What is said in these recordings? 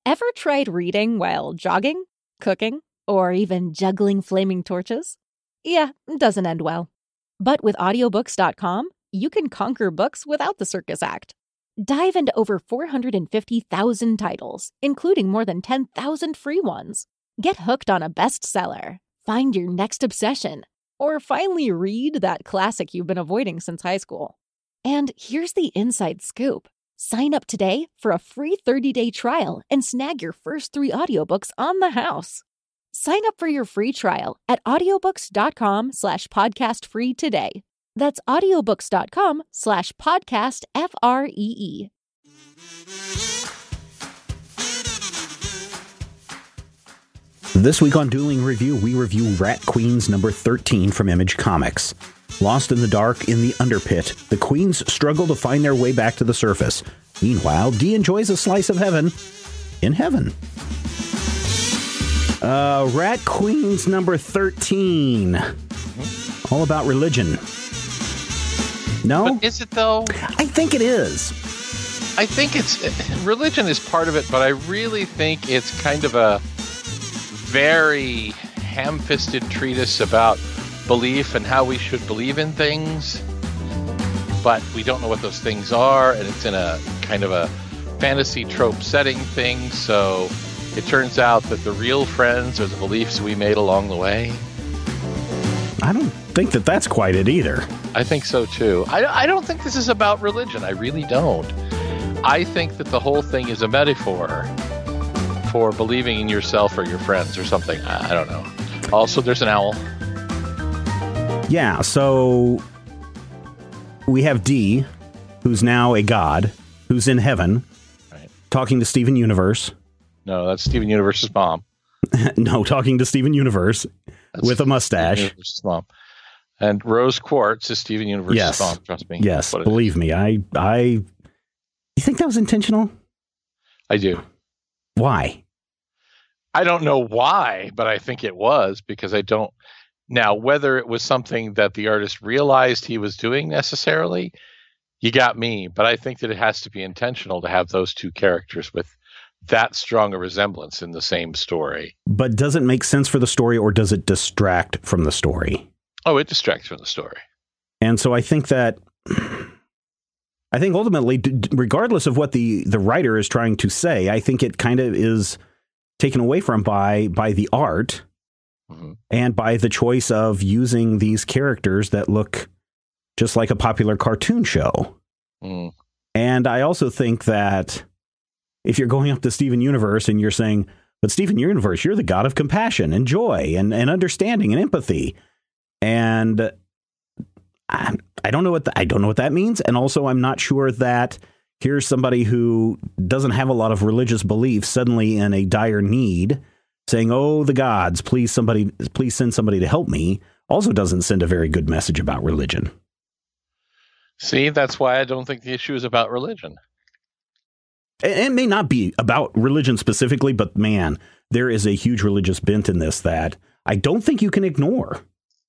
Ever tried reading while jogging, cooking, or even juggling flaming torches? Yeah, it doesn't end well. But with audiobooks.com, you can conquer books without the circus act. Dive into over 450,000 titles, including more than 10,000 free ones. Get hooked on a bestseller, find your next obsession, or finally read that classic you've been avoiding since high school. And here's the inside scoop. Sign up today for a free 30-day trial and snag your first 3 audiobooks on the house. Sign up for your free trial at audiobooks.com/podcastfree today. That's audiobooks.com/podcastfree. This week on Dueling Review, we review Rat Queens number 13 from Image Comics. Lost in the dark in the underpit, the queens struggle to find their way back to the surface. Meanwhile, Dee enjoys a slice of heaven in heaven. Rat Queens number 13. All about religion. No? But is it, though? I think it is. I think religion is part of it, but I really think it's kind of a very ham-fisted treatise about belief and how we should believe in things, but we don't know what those things are, and it's in a kind of a fantasy trope setting thing, so it turns out that the real friends are the beliefs we made along the way. I don't think that that's quite it either. I think so too. I don't think this is about religion. I really don't. I think that the whole thing is a metaphor for believing in yourself or your friends or something. I don't know. Also, there's an owl. Yeah, so we have Dee, who's now a god, who's in heaven, right, talking to Steven Universe. No, that's Steven Universe's mom. No, talking to Steven Universe That's with a mustache. Steven Universe's mom. And Rose Quartz is Steven Universe's mom, trust me. Yes, believe me. You think that was intentional? I do. Why? I don't know why, but I think it was, because I don't. Now, whether it was something that the artist realized he was doing necessarily, you got me. But I think that it has to be intentional to have those two characters with that strong a resemblance in the same story. But does it make sense for the story, or does it distract from the story? Oh, it distracts from the story. And so I think ultimately, regardless of what the writer is trying to say, I think it kind of is taken away from by the art. Mm-hmm. And by the choice of using these characters that look just like a popular cartoon show. Mm. And I also think that if you're going up to Steven Universe and you're saying, but Steven Universe, you're the god of compassion and joy and understanding and empathy. And I don't know what that means. And also, I'm not sure that here's somebody who doesn't have a lot of religious beliefs suddenly in a dire need, saying, oh, the gods, please send somebody to help me, also doesn't send a very good message about religion. See, that's why I don't think the issue is about religion. It may not be about religion specifically, but man, there is a huge religious bent in this that I don't think you can ignore.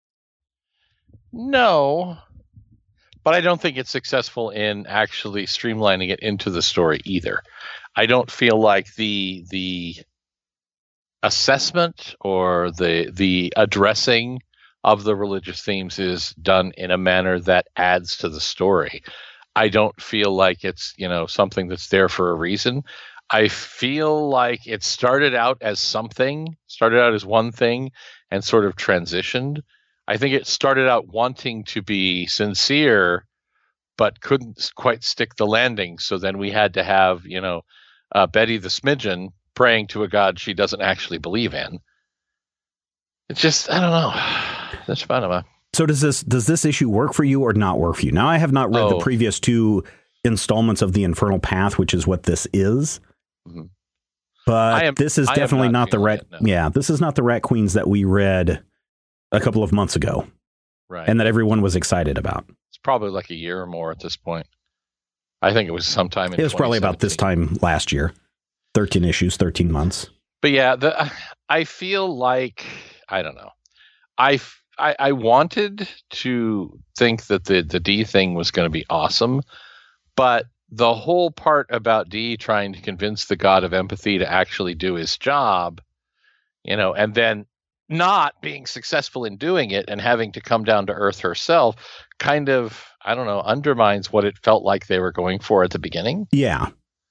No, but I don't think it's successful in actually streamlining it into the story either. I don't feel like the assessment or the addressing of the religious themes is done in a manner that adds to the story. I don't feel like it's, something that's there for a reason. I feel like it started out as one thing and sort of transitioned. I think it started out wanting to be sincere, but couldn't quite stick the landing. So then we had to have, Betty the Smidgen praying to a god she doesn't actually believe in. It's just, I don't know. That's about it. So does this issue work for you or not work for you? Now, I have not read the previous 2 installments of The Infernal Path, which is what this is. Mm-hmm. But this is definitely not the Rat. No. Yeah, this is not the Rat Queens that we read a couple of months ago. Right. And that everyone was excited about. It's probably like a year or more at this point. I think it was sometime in It was probably about this time last year. 13 issues, 13 months. But yeah, I feel like, I don't know. I wanted to think that the D thing was going to be awesome, but the whole part about Dee trying to convince the god of empathy to actually do his job, and then not being successful in doing it and having to come down to earth herself kind of, I don't know, undermines what it felt like they were going for at the beginning. Yeah.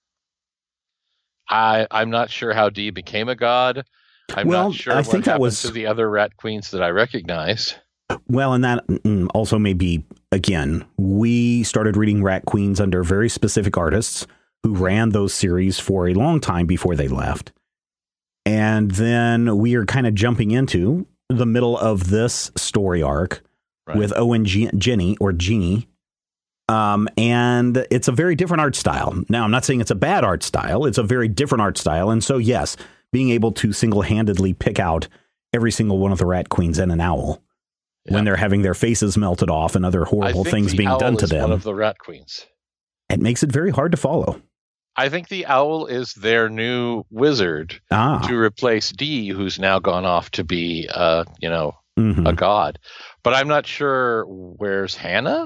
I'm not sure how Dee became a god. I'm not sure what happened to the other rat queens that I recognize. Well, and that also may be, again, we started reading Rat Queens under very specific artists who ran those series for a long time before they left. And then we are kind of jumping into the middle of this story arc with Owen Jeannie. And it's a very different art style. Now, I'm not saying it's a bad art style. It's a very different art style. And so, yes, being able to single-handedly pick out every single one of the Rat Queens and an owl when they're having their faces melted off and other horrible things being done to them. One of the Rat Queens. It makes it very hard to follow. I think the owl is their new wizard to replace Dee, who's now gone off to be, a god. But I'm not sure where's Hannah.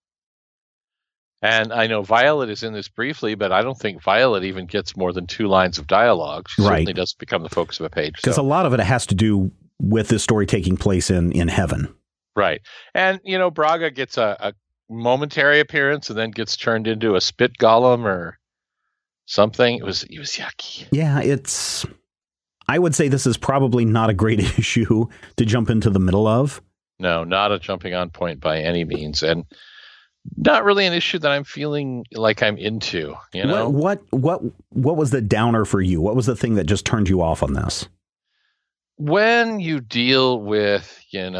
And I know Violet is in this briefly, but I don't think Violet even gets more than 2 lines of dialogue. She certainly doesn't become the focus of a page. Because a lot of it has to do with this story taking place in heaven. Right. And, Braga gets a momentary appearance and then gets turned into a spit golem or something. It was yucky. Yeah, I would say this is probably not a great issue to jump into the middle of. No, not a jumping on point by any means. And not really an issue that I'm feeling like I'm into, What was the downer for you? What was the thing that just turned you off on this? When you deal with,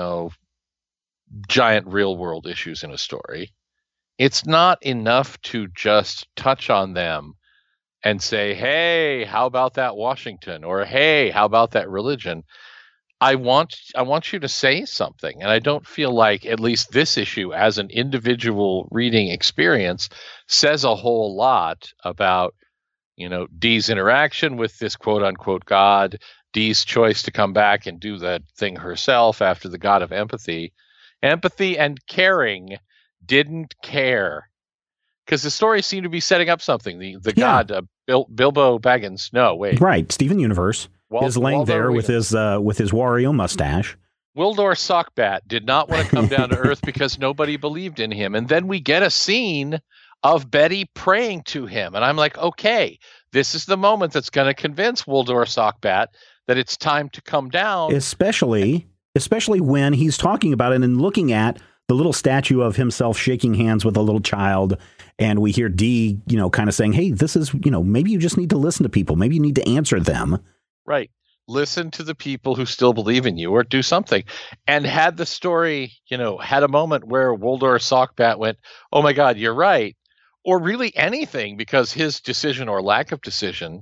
giant real world issues in a story, it's not enough to just touch on them and say, hey, how about that Washington? Or, hey, how about that religion? I want you to say something. And I don't feel like at least this issue as an individual reading experience says a whole lot about, Dee's interaction with this quote unquote God, Dee's choice to come back and do that thing herself after the god of empathy. Empathy and caring didn't care. Because the story seemed to be setting up something. The god, Bilbo Baggins. No, wait. Right. Steven Universe is laying there with his Wario mustache. Wildor Sockbat did not want to come down to Earth because nobody believed in him. And then we get a scene of Betty praying to him. And I'm like, okay, this is the moment that's going to convince Wildor Sockbat that it's time to come down. Especially when he's talking about it and looking at the little statue of himself shaking hands with a little child. And we hear Dee, kind of saying, hey, this is, maybe you just need to listen to people. Maybe you need to answer them. Right. Listen to the people who still believe in you or do something. And had the story, had a moment where Wildor Sockbat went, oh, my God, you're right. Or really anything, because his decision or lack of decision,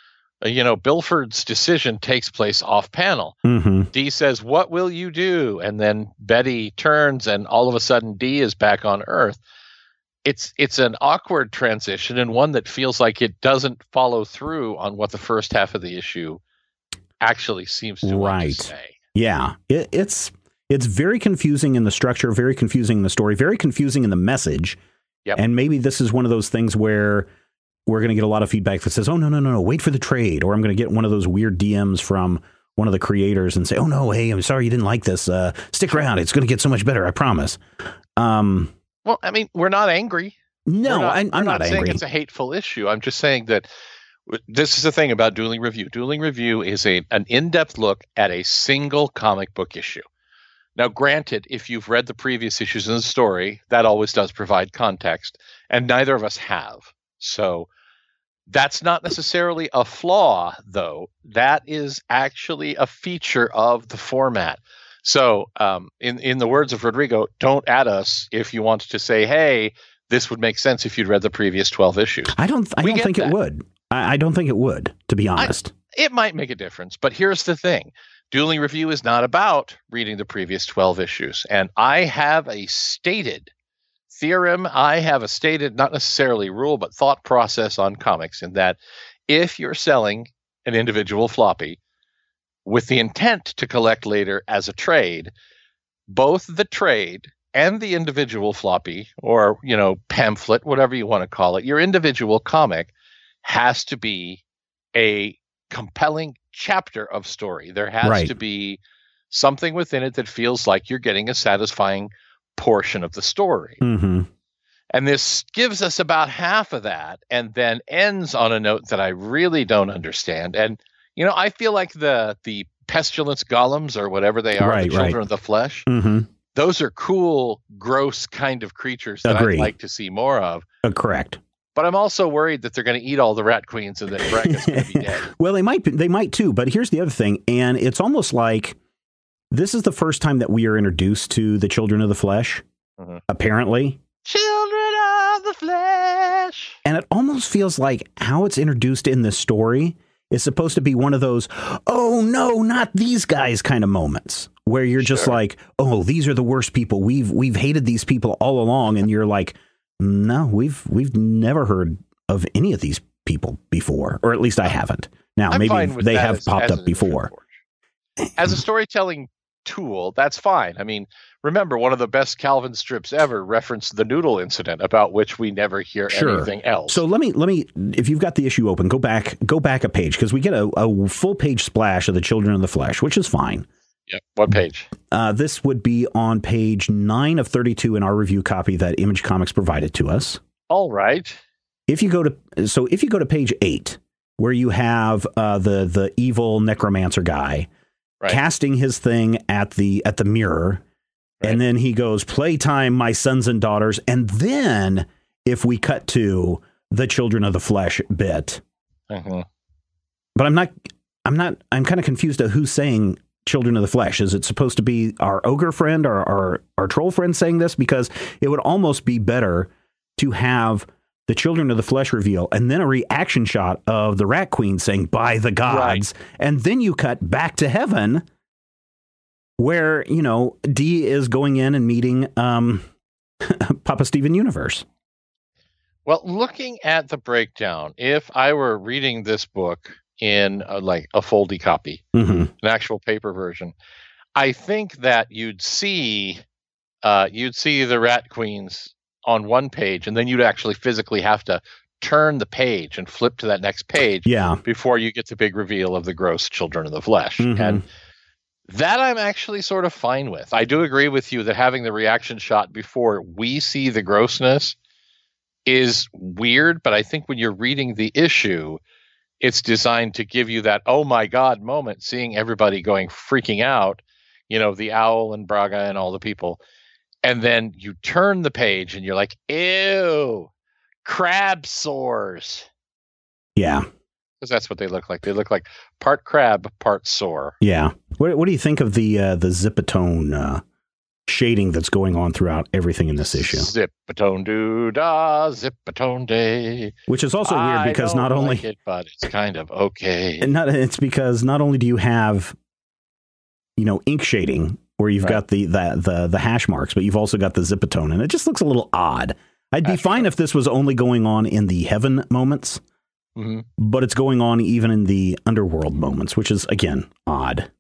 Bilford's decision takes place off panel. Mm-hmm. Dee says, what will you do? And then Betty turns and all of a sudden Dee is back on Earth. It's an awkward transition and one that feels like it doesn't follow through on what the first half of the issue actually seems to want to say. Yeah, it's very confusing in the structure, very confusing in the story, very confusing in the message. Yep. And maybe this is one of those things where we're going to get a lot of feedback that says, oh, no, wait for the trade. Or I'm going to get one of those weird DMs from one of the creators and say, oh, no, hey, I'm sorry you didn't like this. Stick around. It's going to get so much better. I promise. Well, I mean, we're not angry. No, I'm not saying angry. It's a hateful issue. I'm just saying that this is the thing about Dueling Review. Dueling Review is an in-depth look at a single comic book issue. Now, granted, if you've read the previous issues in the story, that always does provide context, and neither of us have. So that's not necessarily a flaw, though. That is actually a feature of the format. So in the words of Rodrigo, don't add us if you want to say, hey, this would make sense if you'd read the previous 12 issues. I don't think it would. I don't think it would, to be honest. It might make a difference, but here's the thing. Dueling Review is not about reading the previous 12 issues. And I have a stated theorem. I have a stated, not necessarily rule, but thought process on comics in that if you're selling an individual floppy with the intent to collect later as a trade, both the trade and the individual floppy or, pamphlet, whatever you want to call it, your individual comic has to be a compelling chapter of story. There has to be something within it that feels like you're getting a satisfying portion of the story. Mm-hmm. And this gives us about half of that and then ends on a note that I really don't understand. And, I feel like the pestilence golems or whatever they are, the children of the flesh, those are cool, gross kind of creatures that I'd like to see more of. Correct. But I'm also worried that they're going to eat all the rat queens and that Braga's going to be dead. Well, they might too. But here's the other thing. And it's almost like this is the first time that we are introduced to the children of the flesh, apparently. Children of the flesh. And it almost feels like how it's introduced in this story is supposed to be one of those, oh, no, not these guys kind of moments where you're just like, oh, these are the worst people. We've hated these people all along. And you're like, no, we've never heard of any of these people before, or at least I haven't. Now, maybe they have popped up before. As a storytelling tool, that's fine. I mean, remember, one of the best Calvin strips ever referenced the noodle incident, about which we never hear anything else. So let me, if you've got the issue open, go back a page, because we get a full page splash of the children of the flesh, which is fine. Yep. What page? This would be on page 9 of 32 in our review copy that Image Comics provided to us. All right. If you go to page 8, where you have the evil necromancer guy casting his thing at the mirror, and then he goes, "Playtime, my sons and daughters," and then if we cut to the children of the flesh bit, but I'm kind of confused at who's saying children of the flesh. Is it supposed to be our ogre friend or our troll friend saying this? Because it would almost be better to have the children of the flesh reveal and then a reaction shot of the rat queen saying, "By the gods," and then you cut back to heaven where, Dee is going in and meeting Papa Steven Universe. Well, looking at the breakdown, if I were reading this book in a foldy copy, an actual paper version, I think that you'd see the rat queens on one page, and then you'd actually physically have to turn the page and flip to that next page before you get the big reveal of the gross children of the flesh. And that I'm actually sort of fine with. I do agree with you that having the reaction shot before we see the grossness is weird, but I think when you're reading the issue, it's designed to give you that, oh my God moment, seeing everybody freaking out, the owl and Braga and all the people. And then you turn the page and you're like, ew, crab sores. Yeah. Because that's what they look like. They look like part crab, part sore. Yeah. What do you think of the Zipatone shading that's going on throughout everything in this issue? Zipatone doo-dah, Zipatone day. Which is also weird because not only... like it, but it's kind of okay. It's because not only do you have, ink shading where you've got the hash marks, but you've also got the Zipatone, and it just looks a little odd. I'd be fine if this was only going on in the heaven moments, but it's going on even in the underworld moments, which is, again, odd.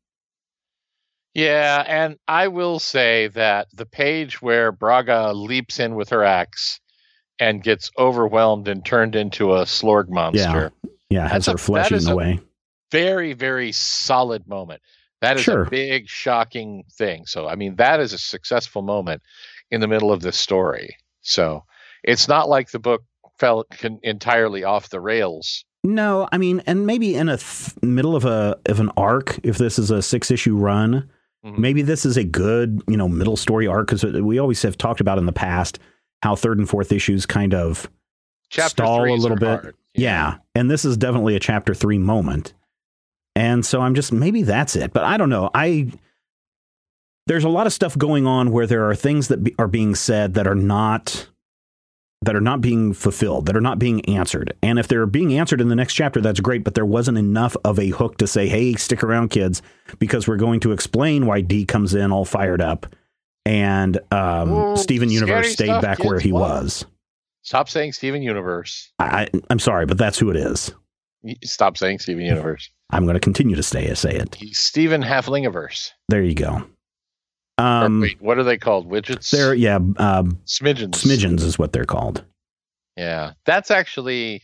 Yeah, and I will say that the page where Braga leaps in with her axe and gets overwhelmed and turned into a slorg monster. Yeah, has her flesh eaten away. Very, very solid moment. That is a big, shocking thing. So, I mean, that is a successful moment in the middle of this story. So, it's not like the book fell entirely off the rails. No, I mean, and maybe in a middle of an arc, if this is a 6-issue run, maybe this is a good, middle story arc, because we always have talked about in the past how 3rd and 4th issues kind of stall a little bit. Hard. Yeah, and this is definitely a chapter 3 moment. And so maybe that's it, but I don't know. There's a lot of stuff going on where there are things that are being said that are not being fulfilled, that are not being answered. And if they're being answered in the next chapter, that's great, but there wasn't enough of a hook to say, hey, stick around, kids, because we're going to explain why Dee comes in all fired up and Steven Universe stayed back where he was. Stop saying Steven Universe. I'm sorry, but that's who it is. Stop saying Steven Universe. I'm going to continue to say it. He's Steven Halflingiverse. There you go. Wait, what are they called? Widgets? They're Smidgens. Smidgens is what they're called. Yeah, that's actually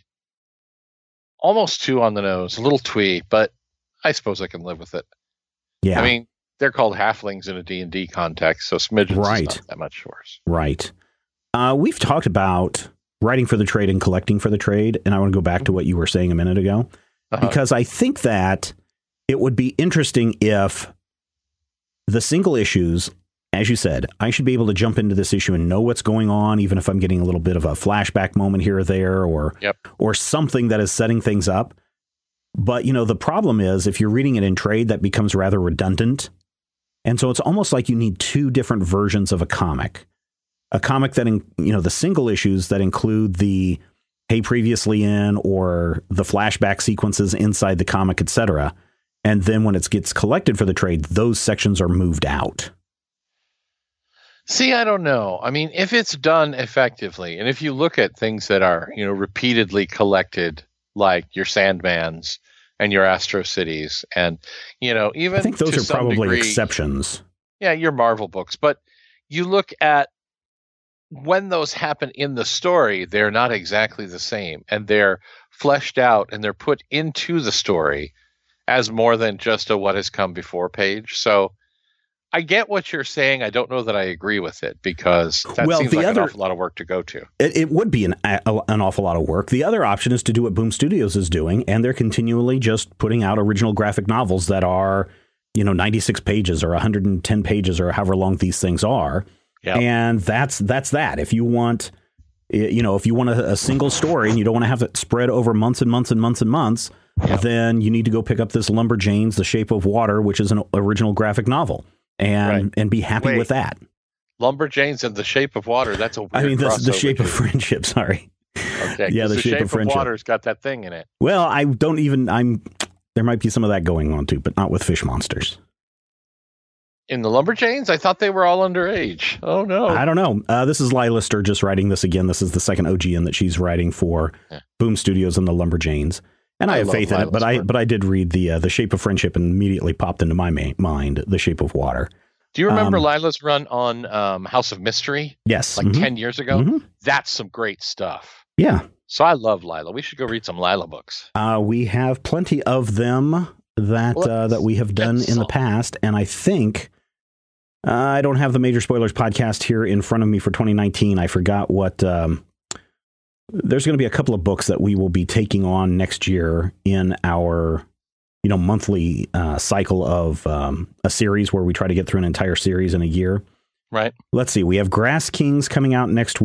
almost too on the nose, a little twee, but I suppose I can live with it. Yeah, I mean, they're called halflings in a D&D context, so Smidgens is not that much worse. Right. We've talked about writing for the trade and collecting for the trade, and I want to go back to what you were saying a minute ago, because I think that it would be interesting if the single issues, as you said, I should be able to jump into this issue and know what's going on, even if I'm getting a little bit of a flashback moment here or there, or something that is setting things up. But, the problem is if you're reading it in trade, that becomes rather redundant. And so it's almost like you need two different versions of a comic that, the single issues that include the, hey, previously in, or the flashback sequences inside the comic, etc. And then when it gets collected for the trade, those sections are moved out. See, I don't know. I mean, if it's done effectively, and if you look at things that are, repeatedly collected, like your Sandmans and your Astro Cities, and, even I think those are probably exceptions. Yeah, your Marvel books. But you look at when those happen in the story, they're not exactly the same, and they're fleshed out and they're put into the story as more than just a what has come before page. So I get what you're saying. I don't know that I agree with it, because that seems like an awful lot of work to go to. It would be an awful lot of work. The other option is to do what Boom Studios is doing, and they're continually just putting out original graphic novels that are, 96 pages or 110 pages or however long these things are. Yep. And that's that. If you want, a single story and you don't want to have it spread over months and months and months and months, then you need to go pick up this Lumberjanes, The Shape of Water, which is an original graphic novel, and be happy with that. Lumberjanes and The Shape of Water. That's a weird The Shape of Friendship. Sorry. Okay. Yeah, the Shape of Water's got that thing in it. Well, there might be some of that going on too, but not with Fish Monsters. In the Lumberjanes? I thought they were all underage. Oh, no. I don't know. This is Lila Sturgis writing this again. This is the second OGN that she's writing for Boom Studios and the Lumberjanes. And I have faith in it, but I did read the Shape of Friendship and immediately popped into my mind The Shape of Water. Do you remember Lila's run on House of Mystery? Yes. 10 years ago? Mm-hmm. That's some great stuff. Yeah. So I love Lila. We should go read some Lila books. We have plenty of them that we have done in the past, and I think... I don't have the Major Spoilers podcast here in front of me for 2019. I forgot what... there's going to be a couple of books that we will be taking on next year in our, monthly cycle of a series where we try to get through an entire series in a year. Right. Let's see. We have Grass Kings coming out next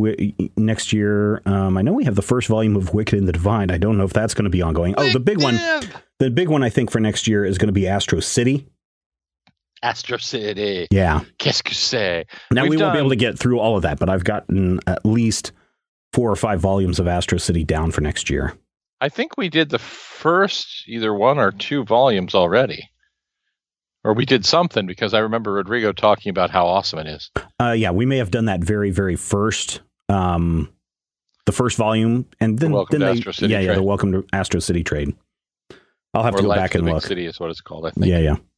year. I know we have the first volume of Wicked and the Divine. I don't know if that's going to be ongoing. Oh, the big one. The big one I think for next year is going to be Astro City. Astro City. Yeah. Qu'est-ce que c'est? Now, we won't be able to get through all of that, but I've gotten at least 4 or 5 volumes of Astro City down for next year. I think we did the first either 1 or 2 volumes already. Or we did something, because I remember Rodrigo talking about how awesome it is. Yeah, we may have done that very, very first, the first volume. And then, the Astro City trade. The Welcome to Astro City trade. I'll have to go back and look. City is what it's called, I think.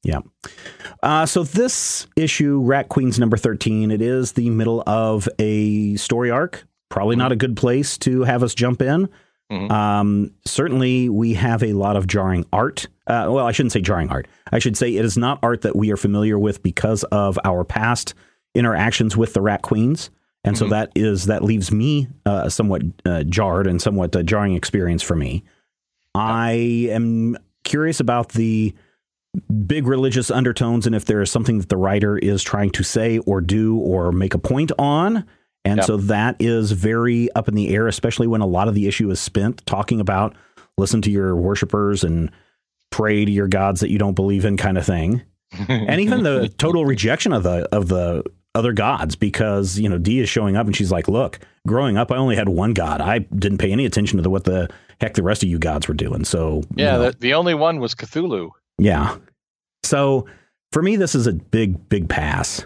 Yeah. So this issue, Rat Queens number 13, it is the middle of a story arc. Probably not a good place to have us jump in. Mm-hmm. Certainly, we have a lot of jarring art. Well, I shouldn't say jarring art. I should say it is not art that we are familiar with because of our past interactions with the Rat Queens. And so that leaves me somewhat jarred and somewhat a jarring experience for me. I am curious about the big religious undertones and if there is something that the writer is trying to say or do or make a point on. And so that is very up in the air, especially when a lot of the issue is spent talking about listen to your worshipers and pray to your gods that you don't believe in kind of thing. And even the total rejection of the other gods, because, Dee is showing up and she's like, look, growing up, I only had one god. I didn't pay any attention to what the heck the rest of you gods were doing. So, the only one was Cthulhu. Yeah. So for me, this is a big, big pass.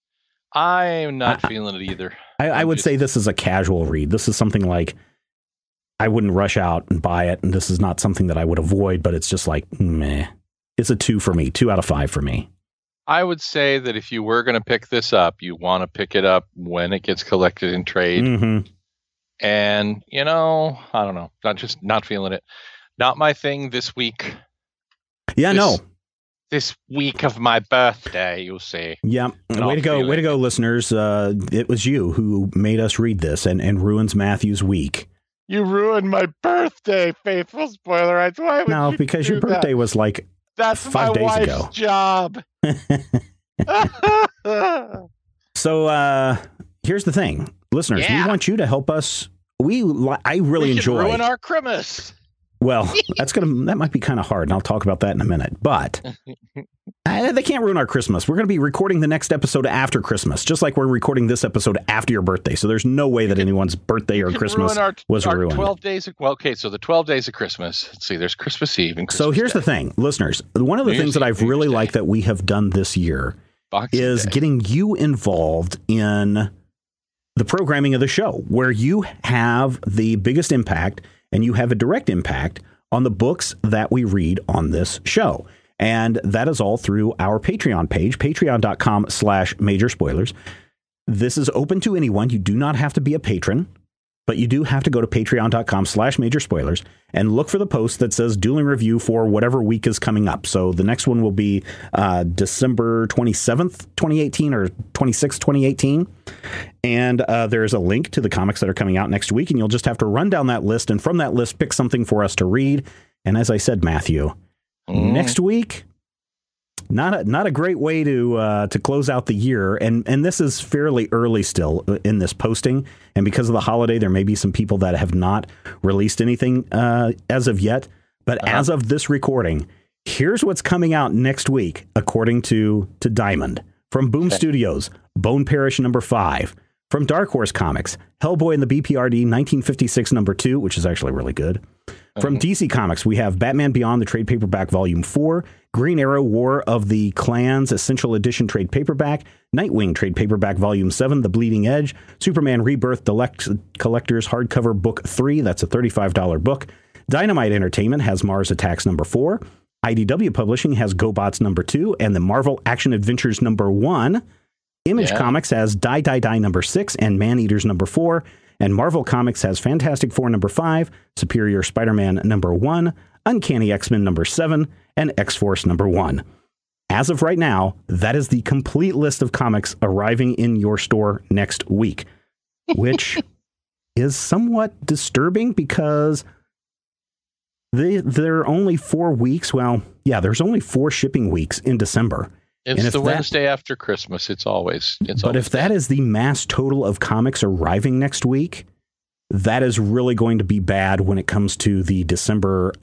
I'm not feeling it either. I would say this is a casual read. This is something like I wouldn't rush out and buy it. And this is not something that I would avoid, but it's just like, meh. It's a 2 for me, 2 out of 5 for me. I would say that if you were going to pick this up, you want to pick it up when it gets collected in trade. Mm-hmm. And, I don't know. Not feeling it. Not my thing this week. Yeah, no. This week of my birthday, you'll see. Yeah. Way to go, listeners. It was you who made us read this and ruins Matthew's week. You ruined my birthday, faithful spoilerites. Why would no, you because your birthday was like That's 5 days wife's ago. Job. So here's the thing, listeners. We want you to help us. I really enjoy ruin our Christmas. Well, that might be kind of hard, and I'll talk about that in a minute. But they can't ruin our Christmas. We're going to be recording the next episode after Christmas, just like we're recording this episode after your birthday. So there's no way that anyone's birthday or Christmas was ruined. 12 days. So the 12 days of Christmas. Let's see. There's Christmas Eve and Christmas So here's Day. the thing, listeners. One of the things that I've really liked that we have done this year is getting you involved in the programming of the show, where you have the biggest impact and you have a direct impact on the books that we read on this show. And that is all through our Patreon page, patreon.com/major spoilers. This is open to anyone. You do not have to be a patron, but you do have to go to patreon.com/major spoilers and look for the post that says Dueling Review for whatever week is coming up. So the next one will be December 27th, 2018 or 26th, 2018. And there's a link to the comics that are coming out next week. And you'll just have to run down that list. And from that list, pick something for us to read. And as I said, Matthew, next week, not a great way to close out the year. And this is fairly early still in this posting. And because of the holiday, there may be some people that have not released anything as of yet. But as of this recording, here's what's coming out next week, according to Diamond. From Boom Studios, Bone Parish #5. From Dark Horse Comics, Hellboy and the BPRD 1956 #2, which is actually really good. From DC Comics, we have Batman Beyond, the trade paperback Volume 4, Green Arrow, War of the Clans, Essential Edition trade paperback, Nightwing trade paperback Volume 7, The Bleeding Edge, Superman Rebirth Deluxe Collectors Hardcover Book 3, that's a $35 book. Dynamite Entertainment has Mars Attacks #4. IDW Publishing has GoBots #2 and the Marvel Action Adventures #1. Image Comics has Die Die Die #6 and Man-Eaters #4. And Marvel Comics has Fantastic Four #5, Superior Spider-Man #1, Uncanny X-Men #7, and X-Force #1. As of right now, that is the complete list of comics arriving in your store next week, which is somewhat disturbing because there are only 4 weeks. Well, yeah, there's only 4 shipping weeks in December. It's the Wednesday after Christmas. It's always. But if that is the mass total of comics arriving next week, that is really going to be bad when it comes to the December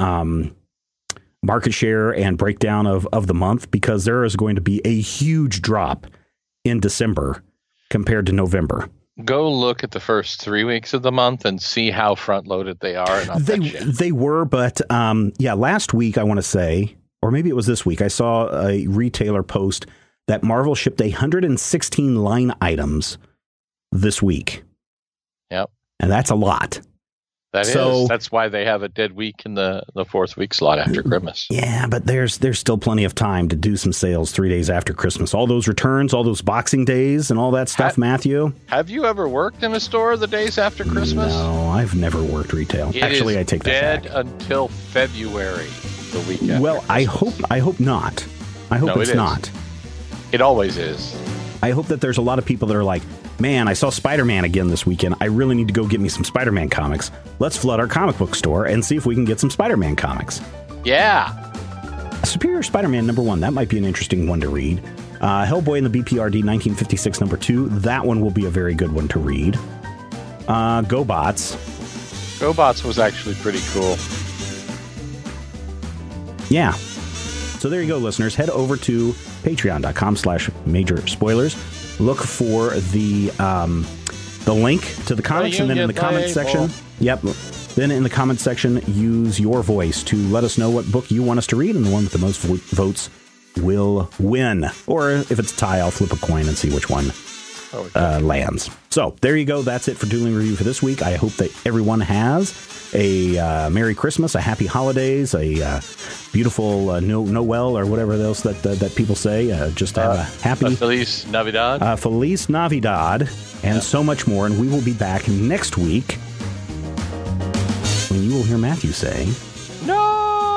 market share and breakdown of the month, because there is going to be a huge drop in December compared to November. Go look at the first 3 weeks of the month and see how front loaded they are. And they were, but last week I want to say, or maybe it was this week, I saw a retailer post that Marvel shipped 116 line items this week. Yep. And that's a lot. That's why they have a dead week in the 4th week slot after Christmas. Yeah, but there's still plenty of time to do some sales 3 days after Christmas. All those returns, all those Boxing Days and all that stuff, Matthew. Have you ever worked in a store the days after Christmas? No, I've never worked retail. Actually, I take that back. Dead until February. The weekend. Well, I hope not. I hope it's not. It always is. I hope that there's a lot of people that are like, man, I saw Spider-Man again this weekend. I really need to go get me some Spider-Man comics. Let's flood our comic book store and see if we can get some Spider-Man comics. Yeah. Superior Spider-Man #1. That might be an interesting one to read. Hellboy and the BPRD 1956 #2. That one will be a very good one to read. GoBots. GoBots was actually pretty cool. Yeah. So there you go, listeners. Head over to patreon.com/major spoilers. Look for the link to the comics, and then in the comment section. Yep. Then in the comment section, use your voice to let us know what book you want us to read, and the one with the most votes will win. Or if it's a tie, I'll flip a coin and see which one lands. So there you go. That's it for Dueling Review for this week. I hope that everyone has a Merry Christmas, a Happy Holidays, a beautiful Noel or whatever else that people say. Just have a happy Feliz Navidad. Feliz Navidad, and so much more. And we will be back next week when you will hear Matthew say, No!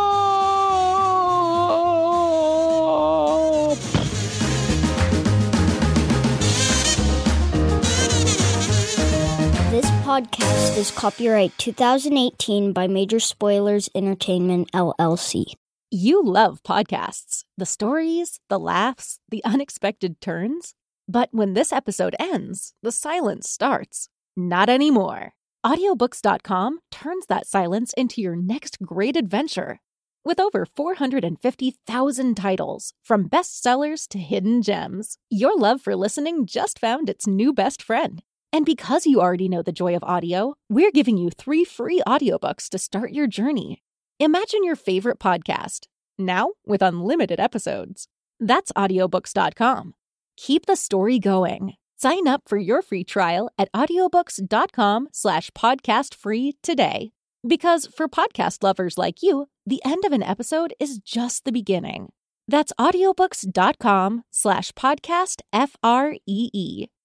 This podcast is copyright 2018 by Major Spoilers Entertainment, LLC. You love podcasts, the stories, the laughs, the unexpected turns. But when this episode ends, the silence starts. Not anymore. Audiobooks.com turns that silence into your next great adventure. With over 450,000 titles, from bestsellers to hidden gems, your love for listening just found its new best friend. And because you already know the joy of audio, we're giving you 3 free audiobooks to start your journey. Imagine your favorite podcast, now with unlimited episodes. That's audiobooks.com. Keep the story going. Sign up for your free trial at audiobooks.com/podcastfree today. Because for podcast lovers like you, the end of an episode is just the beginning. That's audiobooks.com/podcastfree.